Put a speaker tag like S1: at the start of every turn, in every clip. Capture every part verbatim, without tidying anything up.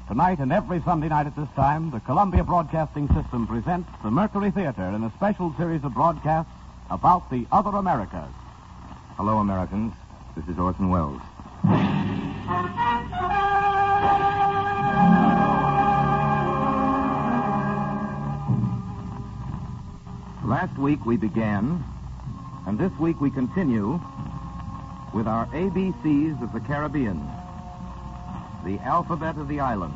S1: Tonight and every Sunday night at this time, the Columbia Broadcasting System presents the Mercury Theater in a special series of broadcasts about the other Americas.
S2: Hello, Americans. This is Orson Welles. Last week we began, and this week we continue with our A B Cs of the Caribbean, the alphabet of the islands.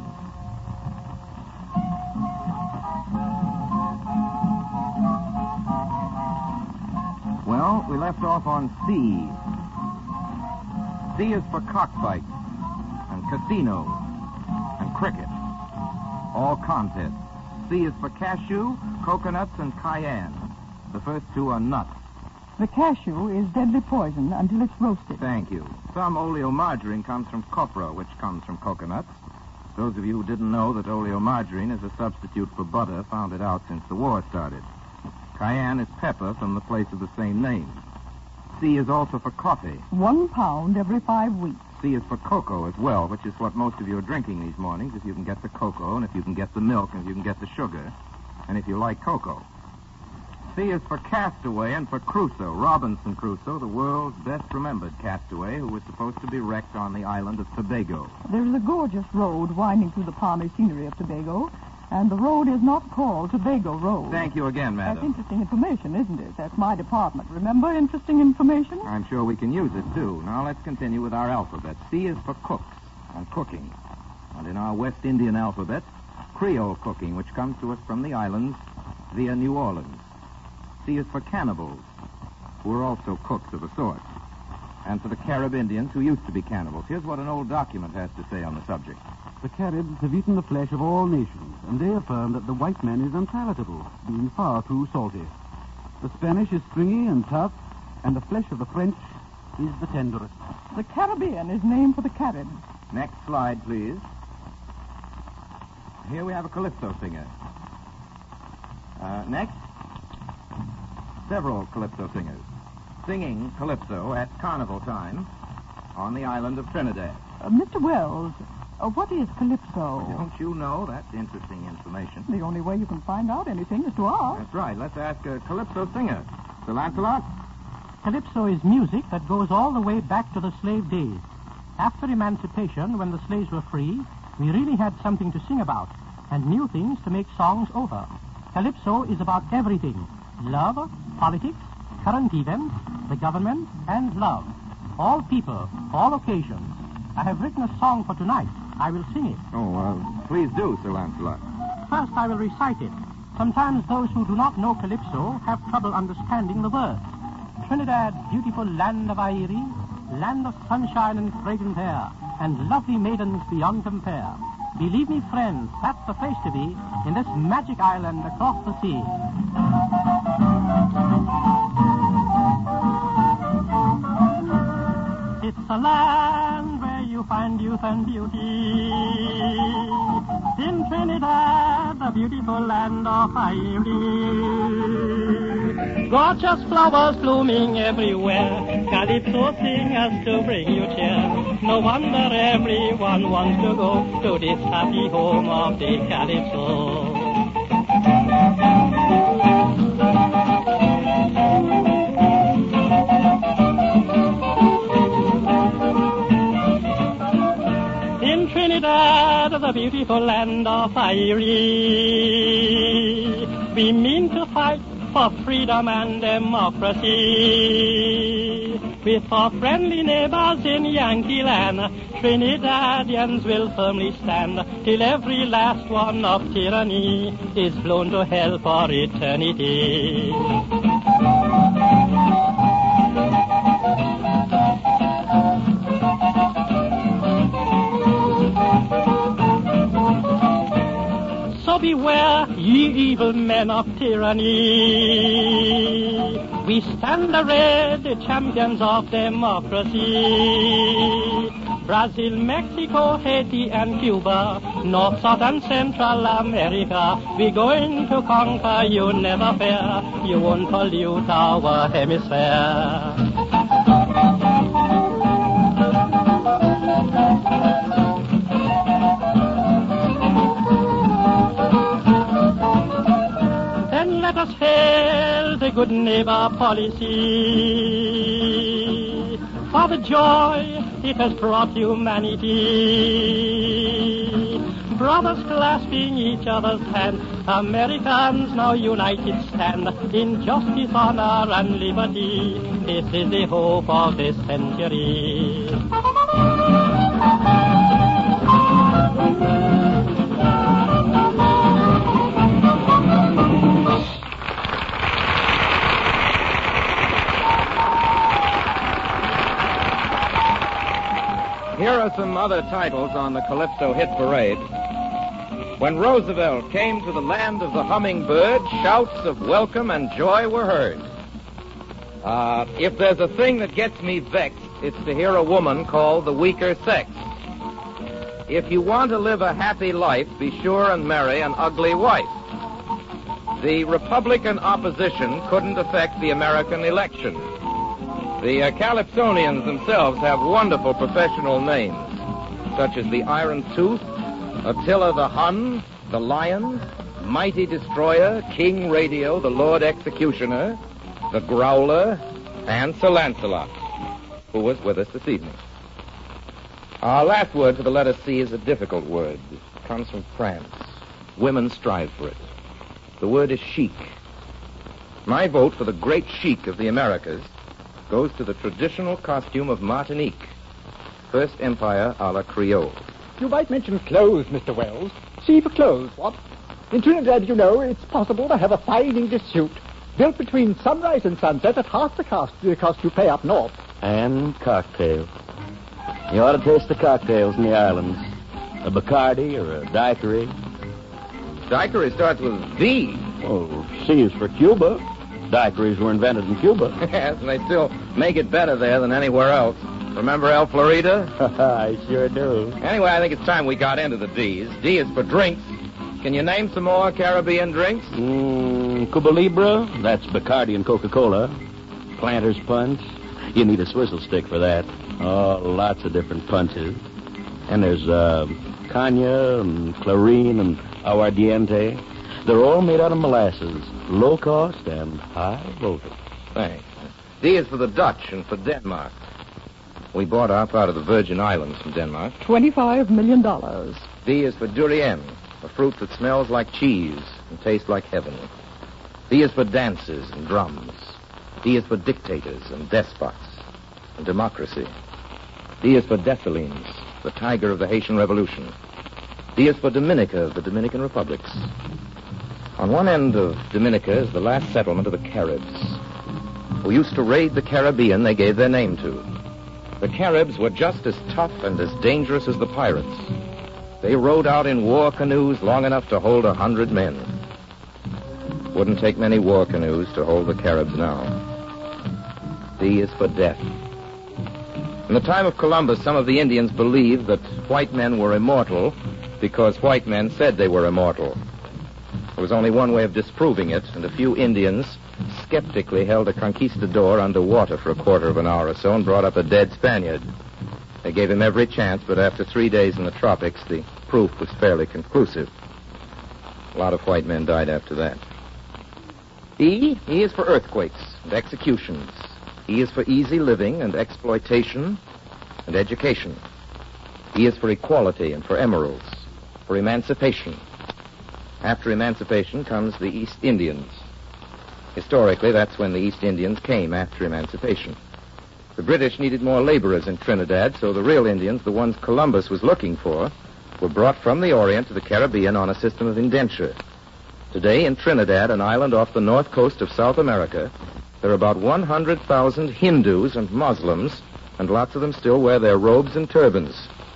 S2: Well, we left off on C. C is for cockfights and casinos and cricket, all contests. C is for cashew, coconuts, and cayenne. The first two are nuts.
S3: The cashew is deadly poison until it's roasted.
S2: Thank you. Some oleomargarine comes from copra, which comes from coconuts. Those of you who didn't know that oleomargarine is a substitute for butter found it out since the war started. Cayenne is pepper from the place of the same name. C is also for coffee.
S3: One pound every five weeks.
S2: C is for cocoa as well, which is what most of you are drinking these mornings, if you can get the cocoa, and if you can get the milk, and if you can get the sugar, and if you like cocoa. C is for castaway and for Crusoe, Robinson Crusoe, the world's best-remembered castaway who was supposed to be wrecked on the island of Tobago.
S3: There's a gorgeous road winding through the palmy scenery of Tobago, and the road is not called Tobago Road.
S2: Thank you again, madam.
S3: That's interesting information, isn't it? That's my department. Remember interesting information?
S2: I'm sure we can use it, too. Now, let's continue with our alphabet. C is for cooks and cooking. And in our West Indian alphabet, Creole cooking, which comes to us from the islands via New Orleans. C is for cannibals, who are also cooks of a sort. And for the Carib Indians, who used to be cannibals. Here's what an old document has to say on the subject.
S1: The Caribs have eaten the flesh of all nations, and they affirm that the white man is unpalatable, being far too salty. The Spanish is stringy and tough, and the flesh of the French is the tenderest.
S3: The Caribbean is named for the Caribs.
S2: Next slide, please. Here we have a calypso singer. Uh, next, several calypso singers singing calypso at carnival time on the island of Trinidad.
S3: Uh, Mister Wells, uh, what is calypso?
S2: Don't you know? That's interesting information.
S3: The only way you can find out anything is to ask.
S2: That's right. Let's ask a calypso singer. Sir Lancelot?
S4: Calypso is music that goes all the way back to the slave days. After emancipation, when the slaves were free, we really had something to sing about and new things to make songs over. Calypso is about everything: love, politics, current events, the government, and love. All people, all occasions. I have written a song for tonight. I will sing it.
S2: Oh, uh, please do, Sir Lancelot.
S4: First, I will recite it. Sometimes those who do not know Calypso have trouble understanding the words. Trinidad, beautiful land of Airi, land of sunshine and fragrant air, and lovely maidens beyond compare. Believe me, friends, that's the place to be in this magic island across the sea. It's a land where you find youth and beauty. In Trinidad, the beautiful land of Airi. Gorgeous flowers blooming everywhere. Calypso singers to bring you cheer. No wonder everyone wants to go to this happy home of the Calypso. In Trinidad, the beautiful land of Airi, we mean to fight for freedom and democracy. With our friendly neighbors in Yankee land, Trinidadians will firmly stand till every last one of tyranny is blown to hell for eternity. So beware, ye evil men of tyranny. We stand arrayed, the champions of democracy. Brazil, Mexico, Haiti, and Cuba, North, South, and Central America. We're going to conquer, you never fear. You won't pollute our hemisphere. good neighbor policy. For the joy it has brought humanity. Brothers clasping each other's hand, Americans now united stand in justice, honor, and liberty. This is the hope of this century.
S2: Here are some other titles on the Calypso hit parade. When Roosevelt came to the land of the hummingbird, shouts of welcome and joy were heard. Uh, if there's a thing that gets me vexed, it's to hear a woman called the weaker sex. If you want to live a happy life, be sure and marry an ugly wife. The Republican opposition couldn't affect the American election. The uh, Calypsonians themselves have wonderful professional names, such as the Iron Tooth, Attila the Hun, the Lion, Mighty Destroyer, King Radio, the Lord Executioner, the Growler, and Sir Lancelot, who was with us this evening. Our last word for the letter C is a difficult word. It comes from France. Women strive for it. The word is chic. My vote for the great chic of the Americas goes to the traditional costume of Martinique. First Empire a la Creole.
S5: You might mention clothes, Mister Wells. See for clothes, what? In Trinidad, you know, it's possible to have a fine English suit built between sunrise and sunset at half the cost, the cost you pay up north.
S6: And cocktails. You ought to taste the cocktails in the islands. A Bacardi or a daiquiri.
S2: Daiquiri starts with V.
S6: Oh, C is for Cuba. Daiquiris were invented in Cuba.
S2: Yes, and they still make it better there than anywhere else. Remember El Florida?
S6: I sure do.
S2: Anyway, I think it's time we got into the D's. D is for drinks. Can you name some more Caribbean drinks?
S6: Mm, Cuba Libre. That's Bacardi and Coca-Cola. Planter's Punch. You need a swizzle stick for that. Oh, lots of different punches. And there's uh, Cognac and Clarine and Aguardiente. They're all made out of molasses, low cost and high voltage.
S2: Thanks. D is for the Dutch and for Denmark. We bought up out of the Virgin Islands from Denmark.
S3: Twenty-five million dollars.
S2: D is for durian, a fruit that smells like cheese and tastes like heaven. D is for dances and drums. D is for dictators and despots and democracy. D is for Dessalines, the tiger of the Haitian Revolution. D is for Dominica of the Dominican Republics. On one end of Dominica is the last settlement of the Caribs, who used to raid the Caribbean they gave their name to. The Caribs were just as tough and as dangerous as the pirates. They rowed out in war canoes long enough to hold a hundred men. Wouldn't take many war canoes to hold the Caribs now. D is for death. In the time of Columbus, some of the Indians believed that white men were immortal because white men said they were immortal. There was only one way of disproving it, and a few Indians skeptically held a conquistador under water for a quarter of an hour or so and brought up a dead Spaniard. They gave him every chance, but after three days in the tropics, the proof was fairly conclusive. A lot of white men died after that. E, E is for earthquakes and executions. E is for easy living and exploitation and education. E is for equality and for emeralds, for emancipation. After emancipation comes the East Indians. Historically, that's when the East Indians came after emancipation. The British needed more laborers in Trinidad, so the real Indians, the ones Columbus was looking for, were brought from the Orient to the Caribbean on a system of indenture. Today, in Trinidad, an island off the north coast of South America, there are about one hundred thousand Hindus and Muslims, and lots of them still wear their robes and turbans.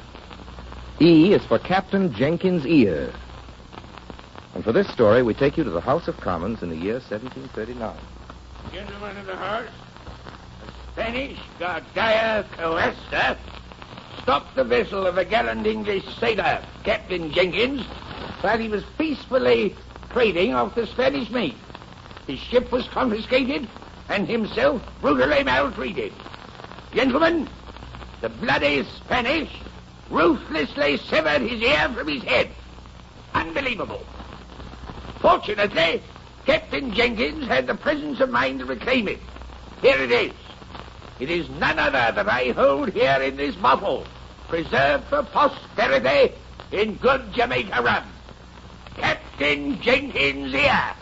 S2: E is for Captain Jenkins' ear. And for this story, we take you to the House of Commons in the year seventeen thirty-nine.
S7: Gentlemen of the House, the Spanish Guardia Costa stopped the vessel of a gallant English sailor, Captain Jenkins, while he was peacefully trading off the Spanish meat. His ship was confiscated and himself brutally maltreated. Gentlemen, the bloody Spanish ruthlessly severed his ear from his head. Unbelievable. Fortunately, Captain Jenkins had the presence of mind to reclaim it. Here it is. It is none other that I hold here in this bottle, preserved for posterity in good Jamaica rum. Captain Jenkins' ear.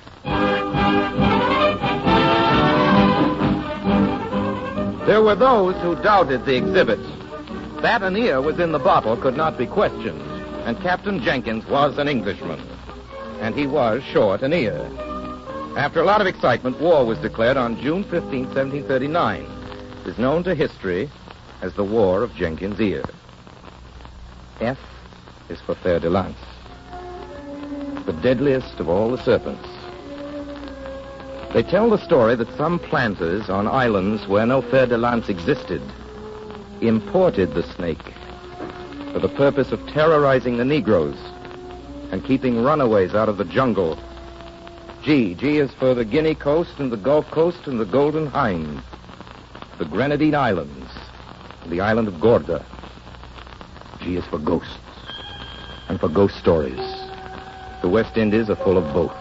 S2: There were those who doubted the exhibit. That an ear was in the bottle could not be questioned, and Captain Jenkins was an Englishman, and he was short an ear. After a lot of excitement, war was declared on June fifteenth, seventeen thirty-nine. It is known to history as the War of Jenkins' Ear. F is for fer de lance, the deadliest of all the serpents. They tell the story that some planters on islands where no fer de lance existed imported the snake for the purpose of terrorizing the Negroes and keeping runaways out of the jungle. G. G is for the Guinea Coast and the Gulf Coast and the Golden Hind, the Grenadine Islands, and the island of Gorda. G is for ghosts and for ghost stories. The West Indies are full of both.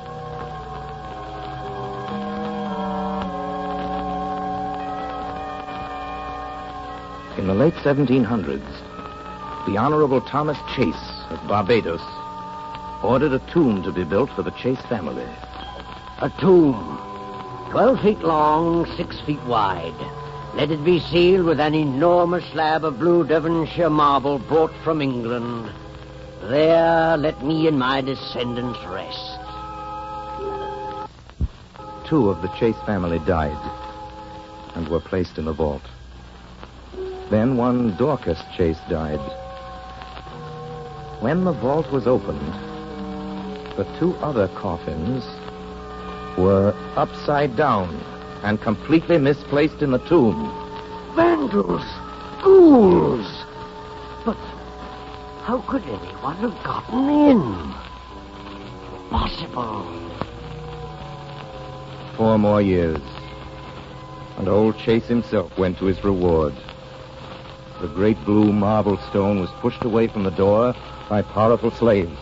S2: In the late seventeen hundreds, the Honorable Thomas Chase of Barbados ordered a tomb to be built for the Chase family.
S8: A tomb, twelve feet long, six feet wide. Let it be sealed with an enormous slab of blue Devonshire marble brought from England. There let me and my descendants rest.
S2: Two of the Chase family died and were placed in the vault. Then one Dorcas Chase died. When the vault was opened, the two other coffins were upside down and completely misplaced in the tomb.
S8: Vandals! Ghouls! But how could anyone have gotten in? Impossible.
S2: Four more years, and old Chase himself went to his reward. The great blue marble stone was pushed away from the door by powerful slaves.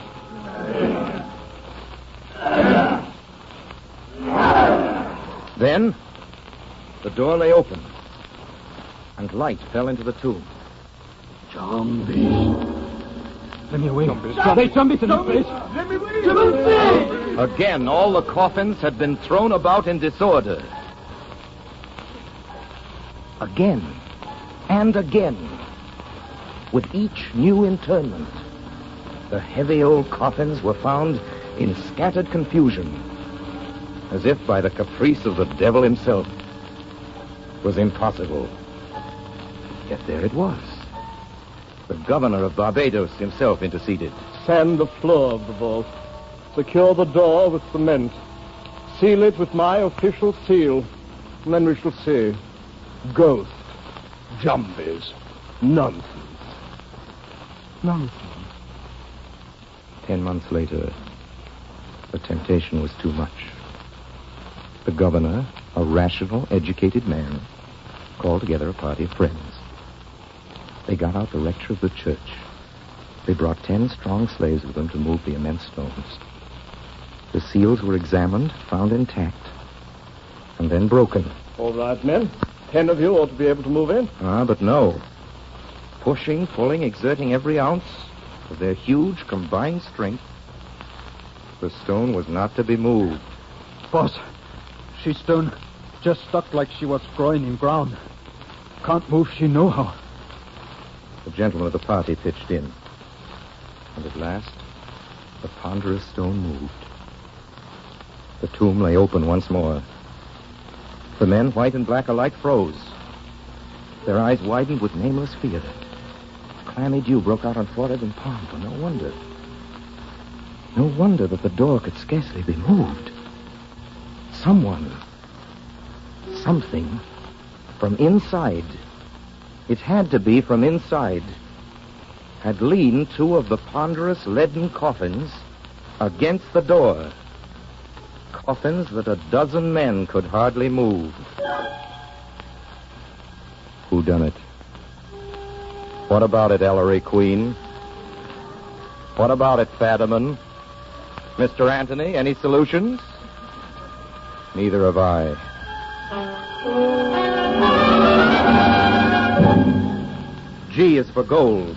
S2: Then, the door lay open, and light fell into the tomb.
S5: Zombies. Let me away. Zombies. There's zombies in this place. Let me away. Zombies!
S2: Again, all the coffins had been thrown about in disorder. Again, and again, with each new interment, the heavy old coffins were found in scattered confusion, as if by the caprice of the devil himself. It was impossible. Yet there it was. The governor of Barbados himself interceded.
S9: Sand the floor of the vault. Secure the door with cement. Seal it with my official seal. And then we shall see. Ghosts. Zombies. Nonsense. Nonsense.
S2: Ten months later, the temptation was too much. The governor, a rational, educated man, called together a party of friends. They got out the rector of the church. They brought ten strong slaves with them to move the immense stones. The seals were examined, found intact, and then broken.
S9: All right, men. Ten of you ought to be able to move in.
S2: Ah, but no. Pushing, pulling, exerting every ounce of their huge combined strength, the stone was not to be moved.
S5: Boss, she stone just stuck like she was growing in ground. Can't move she no how.
S2: The gentlemen of the party pitched in. And at last, the ponderous stone moved. The tomb lay open once more. The men, white and black alike, froze. Their eyes widened with nameless fear. Clammy dew broke out on forehead and palm, for no wonder. No wonder that the door could scarcely be moved. Someone, something, from inside, it had to be from inside, had leaned two of the ponderous leaden coffins against the door. Coffins that a dozen men could hardly move. Who done it? What about it, Ellery Queen? What about it, Fadiman? Mister Anthony, any solutions? Neither have I. G is for gold.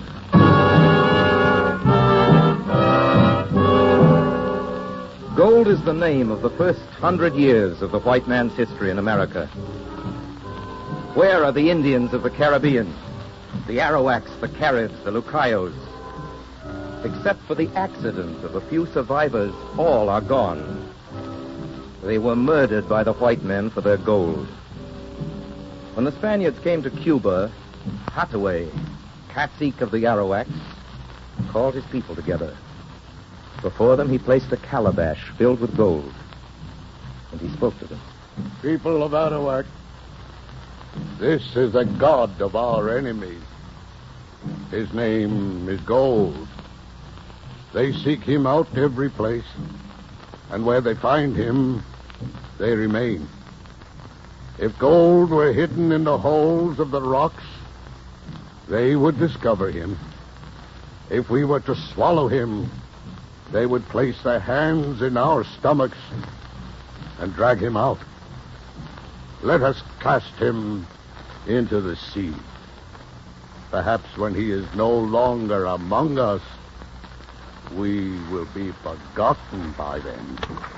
S2: Gold is the name of the first hundred years of the white man's history in America. Where are the Indians of the Caribbean? The Arawaks, the Caribs, the Lucayos? Except for the accident of a few survivors, all are gone. They were murdered by the white men for their gold. When the Spaniards came to Cuba, Hathaway, cacique of the Arawaks, called his people together. Before them, he placed a calabash filled with gold, and he spoke to them.
S9: People of Arawak, this is the god of our enemies. His name is gold. They seek him out every place, and where they find him, they remain. If gold were hidden in the holes of the rocks, they would discover him. If we were to swallow him, they would place their hands in our stomachs and drag him out. Let us cast him into the sea. Perhaps when he is no longer among us, we will be forgotten by them.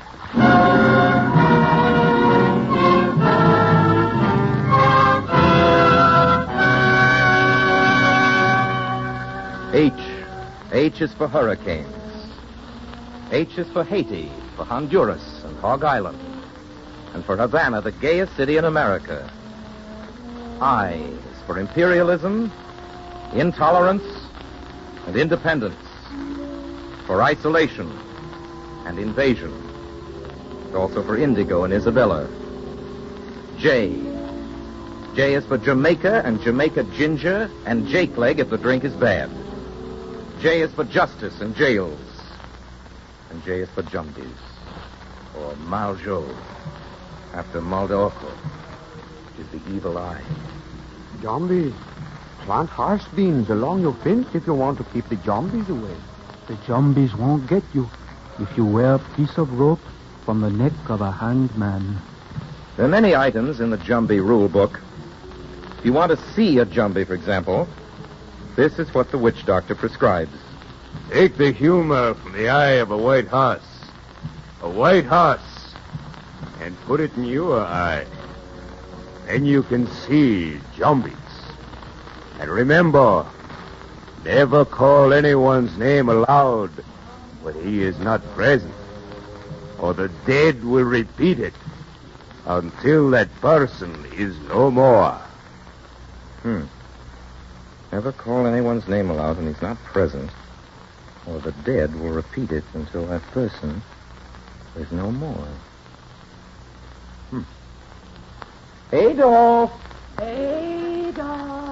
S2: H. H is for hurricanes. H is for Haiti, for Honduras and Hog Island, and for Havana, the gayest city in America. I is for imperialism, intolerance, and independence, for isolation and invasion, and also for indigo and Isabella. J. J is for Jamaica and Jamaica ginger and Jake leg if the drink is bad. J is for justice and jails. And J is for Jumbies, or Maljo, after Maldorco, which is the evil eye.
S10: Jumbies. Plant horse beans along your fence if you want to keep the zombies away. The zombies won't get you if you wear a piece of rope from the neck of a hanged man.
S2: There are many items in the Jumbie rule book. If you want to see a Jumbie, for example, this is what the witch doctor prescribes.
S7: Take the humor from the eye of a white horse. A white horse. And put it in your eye. Then you can see Jumbies. And remember, never call anyone's name aloud when he is not present, or the dead will repeat it until that person is no more.
S2: Hmm. Never call anyone's name aloud when he's not present, or the dead will repeat it until that person is no more. Hmm. Adolf!
S3: Adolf!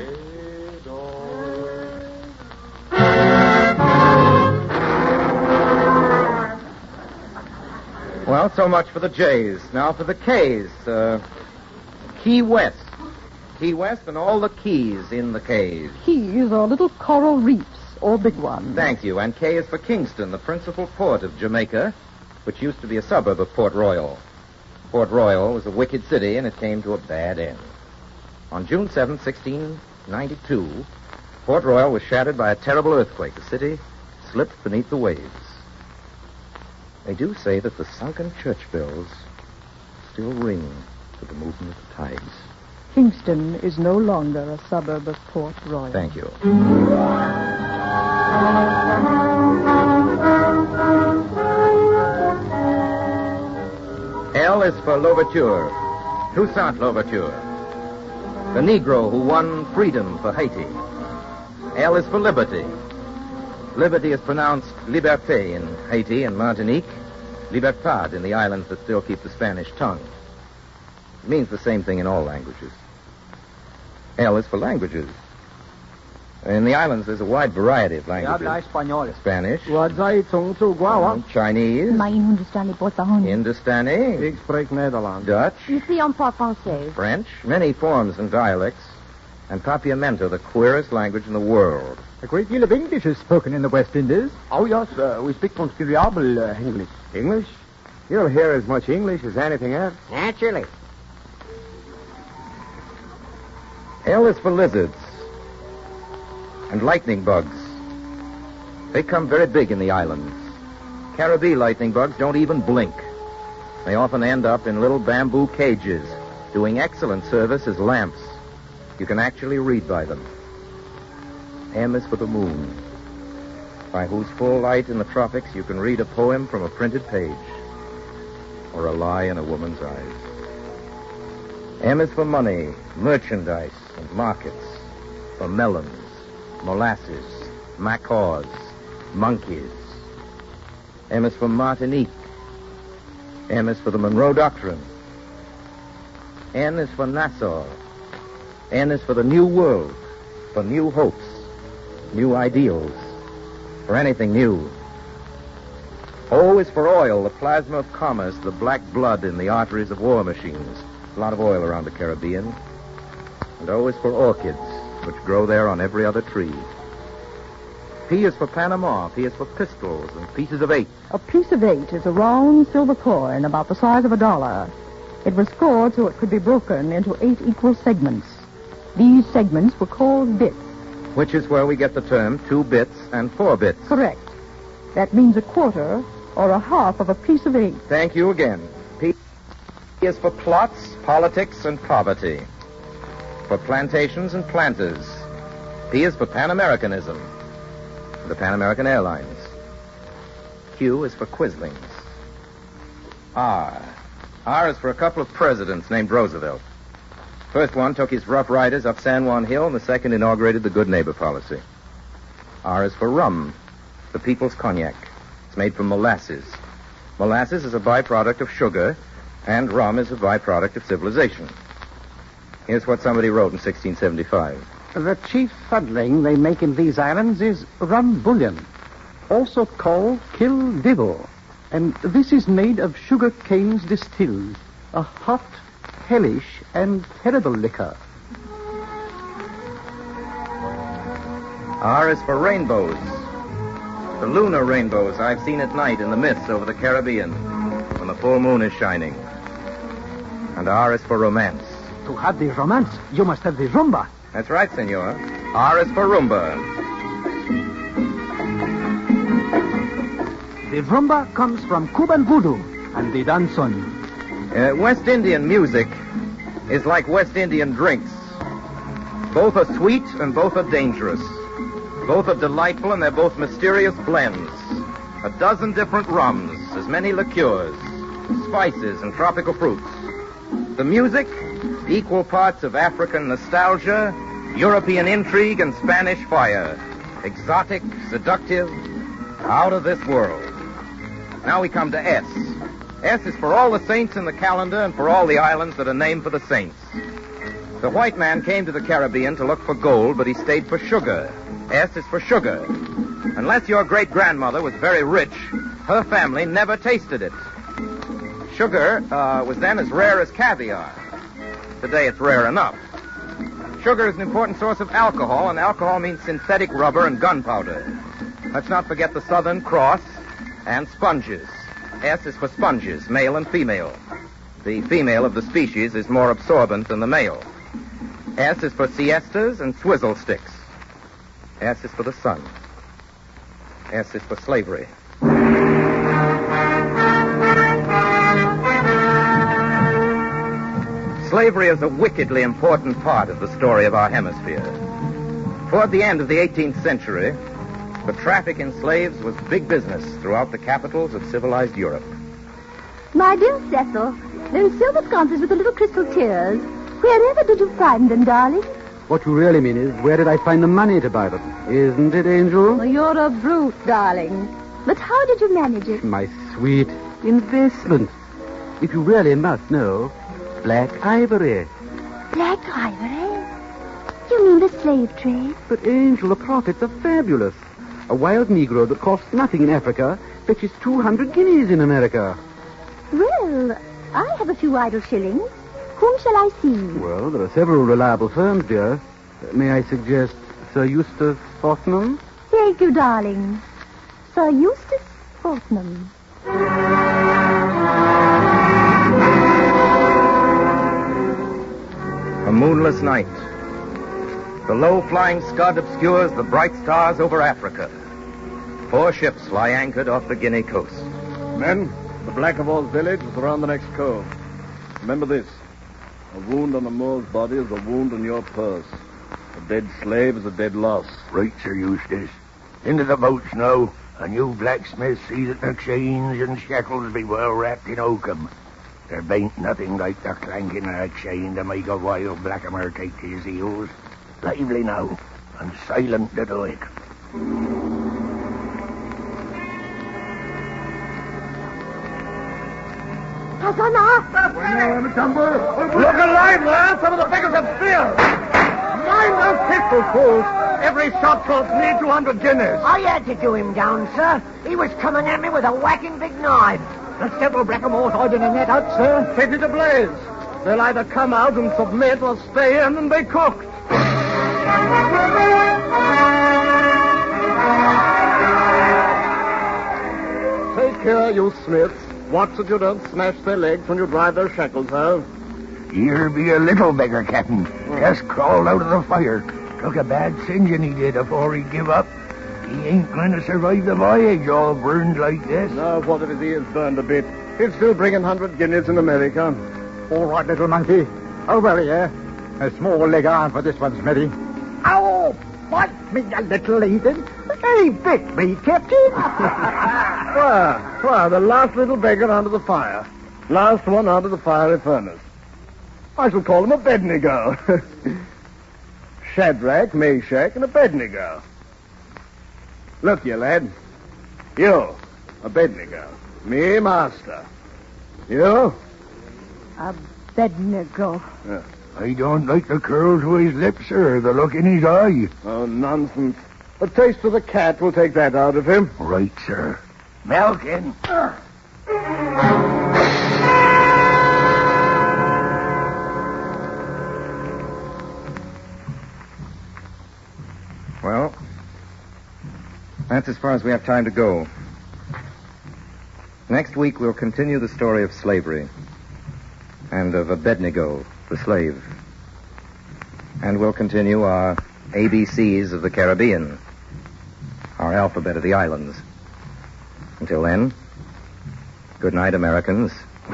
S2: Well, so much for the J's. Now for the K's. Uh, Key West. Key West and all the keys in the K's.
S3: Keys are little coral reefs, or big ones.
S2: Thank you. And K is for Kingston, the principal port of Jamaica, which used to be a suburb of Port Royal. Port Royal was a wicked city, and it came to a bad end. On June seventh, sixteen ninety-two, Port Royal was shattered by a terrible earthquake. The city slipped beneath the waves. They do say that the sunken church bells still ring to the movement of the tides.
S3: Kingston is no longer a suburb of Port Royal.
S2: Thank you. L is for Louverture, Toussaint Louverture, the Negro who won freedom for Haiti. L is for Liberty. Liberty is pronounced liberté in Haiti and Martinique, libertad in the islands that still keep the Spanish tongue. It means the same thing in all languages. L is for languages. In the islands, there's a wide variety of languages. Spanish, Chinese, Hindustani, Dutch, French, many forms and dialects, and Papiamento, the queerest language in the world.
S5: A great deal of English is spoken in the West Indies.
S10: Oh, yes, uh, we speak considerable uh, English.
S5: English?
S11: You'll hear as much English as anything else.
S8: Naturally.
S2: L is for lizards and lightning bugs. They come very big in the islands. Caribbean lightning bugs don't even blink. They often end up in little bamboo cages, doing excellent service as lamps. You can actually read by them. M is for the moon, by whose full light in the tropics you can read a poem from a printed page, or a lie in a woman's eyes. M is for money, merchandise, and markets, for melons, molasses, macaws, monkeys. M is for Martinique. M is for the Monroe Doctrine. N is for Nassau. N is for the New World, for new hopes, new ideals, for anything new. O is for oil, the plasma of commerce, the black blood in the arteries of war machines. A lot of oil around the Caribbean. And O is for orchids, which grow there on every other tree. P is for Panama. P is for pistols and pieces of eight.
S3: A piece of eight is a round silver coin about the size of a dollar. It was scored so it could be broken into eight equal segments. These segments were called bits.
S2: Which is where we get the term two bits and four bits.
S3: Correct. That means a quarter or a half of a piece of eight.
S2: Thank you again. P is for plots, politics, and poverty. For plantations and planters. P is for Pan-Americanism. The Pan American Airlines. Q is for Quislings. R. R is for a couple of presidents named Roosevelt. First one took his Rough Riders up San Juan Hill, and the second inaugurated the Good Neighbor policy. R is for rum, the people's cognac. It's made from molasses. Molasses is a byproduct of sugar, and rum is a byproduct of civilization. Here's what somebody wrote in sixteen seventy-five.
S12: The chief fuddling they make in these islands is rum bullion, also called kill devil. And this is made of sugar canes distilled, a hot, hellish, and terrible liquor.
S2: R is for rainbows. The lunar rainbows I've seen at night in the mists over the Caribbean when the full moon is shining. And R is for romance.
S12: To have the romance, you must have the rumba.
S2: That's right, senor. R is for rumba.
S12: The rumba comes from Cuban voodoo and the danzon.
S2: Uh, West Indian music is like West Indian drinks. Both are sweet and both are dangerous. Both are delightful and they're both mysterious blends. A dozen different rums, as many liqueurs, spices, and tropical fruits. The music, equal parts of African nostalgia, European intrigue, and Spanish fire. Exotic, seductive, out of this world. Now we come to S. S is for all the saints in the calendar and for all the islands that are named for the saints. The white man came to the Caribbean to look for gold, but he stayed for sugar. S is for sugar. Unless your great-grandmother was very rich, her family never tasted it. Sugar uh, was then as rare as caviar. Today it's rare enough. Sugar is an important source of alcohol, and alcohol means synthetic rubber and gunpowder. Let's not forget the Southern Cross and sponges. S is for sponges, male and female. The female of the species is more absorbent than the male. S is for siestas and swizzle sticks. S is for the sun. S is for slavery. Slavery is a wickedly important part of the story of our hemisphere. Toward the end of the eighteenth century, the traffic in slaves was big business throughout the capitals of civilized Europe.
S13: My dear Cecil, those silver sconces with the little crystal tears, wherever did you find them, darling?
S10: What you really mean is, where did I find the money to buy them? Isn't it, Angel?
S13: Oh, you're a brute, darling. But how did you manage it?
S10: My sweet investment. If you really must know, black ivory.
S13: Black ivory? You mean the slave trade?
S10: But, Angel, the profits are fabulous. A wild Negro that costs nothing in Africa fetches two hundred guineas in America.
S13: Well, I have a few idle shillings. Whom shall I see?
S10: Well, there are several reliable firms, dear. Uh, may I suggest Sir Eustace Fortnum?
S13: Thank you, darling. Sir Eustace Fortnum.
S2: moonless night. The low-flying scud obscures the bright stars over Africa. Four ships lie anchored off the Guinea coast.
S9: Men, the Blackamoors village is around the next cove. Remember this. A wound on a Moor's body is a wound in your purse. A dead slave is a dead loss.
S7: Right, Sir Eustace. Into the boats now, and you blacksmiths see that the chains and shackles be well wrapped in oakum. There bain't nothing like the clanking of a chain to make a wild blackamoor take to his heels. Lively now, and silent to do it.
S9: Look alive, lad! Some of the beggars have spears! Mind those pistols, fools! Every shot costs me two hundred guineas.
S8: I had to do him down, sir. He was coming at me with a whacking big knife.
S9: There's several blackamoors hiding in that hut, sir. Set it ablaze. They'll either come out and submit or stay in and be cooked. Take care, you smiths. Watch that you don't smash their legs when you drive their shackles home.
S7: Here be a little beggar, Captain. Just crawled out of the fire. Took a bad singeing he did afore he give up. He ain't going to survive the voyage all burned like this.
S9: No, what if his ears burned a bit? He's still bringing hundred guineas in America.
S5: All right, little monkey. Over here. A small leg arm for this one, Smithy. Oh, bite me, you little heathen. He bit me, Captain.
S9: Well, well, the last little beggar under the fire. Last one under the fiery furnace. I shall call him Abednego. Shadrach, Meshach, and Abednego. Look, you lad. You, Abednego. Me, master. You?
S3: Abednego.
S9: Yeah.
S7: I don't like the curl to his lips, sir, the look in his eye.
S9: Oh, nonsense. A taste of the cat will take that out of him.
S7: Right, sir. Malkin.
S2: Well, that's as far as we have time to go. Next week, we'll continue the story of slavery and of Abednego, the slave. And we'll continue our A B Cs of the Caribbean, our alphabet of the islands. Until then, good night, Americans.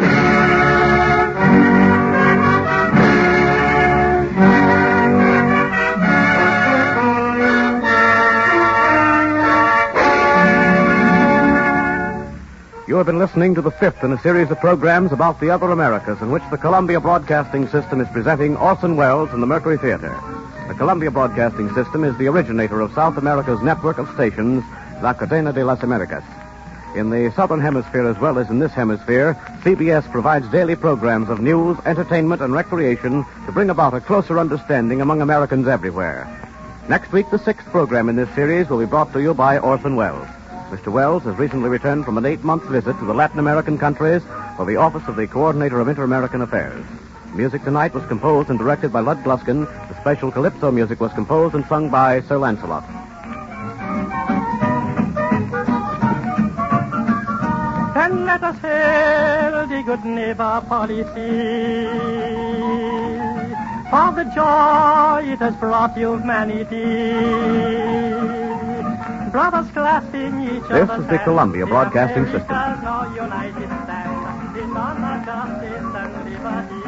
S14: You have been listening to the fifth in a series of programs about the other Americas in which the Columbia Broadcasting System is presenting Orson Welles and the Mercury Theater. The Columbia Broadcasting System is the originator of South America's network of stations, La Cadena de las Americas. In the Southern Hemisphere as well as in this hemisphere, C B S provides daily programs of news, entertainment, and recreation to bring about a closer understanding among Americans everywhere. Next week, the sixth program in this series will be brought to you by Orson Welles. Mister Welles has recently returned from an eight-month visit to the Latin American countries for the office of the Coordinator of Inter-American Affairs. Music tonight was composed and directed by Lud Gluskin. The special Calypso music was composed and sung by Sir Lancelot.
S4: And let us hail the good neighbor policy, for the joy it has brought humanity. Brothers clasping each
S14: This is the Columbia Broadcasting System.
S4: United stand in honor, justice, and liberty.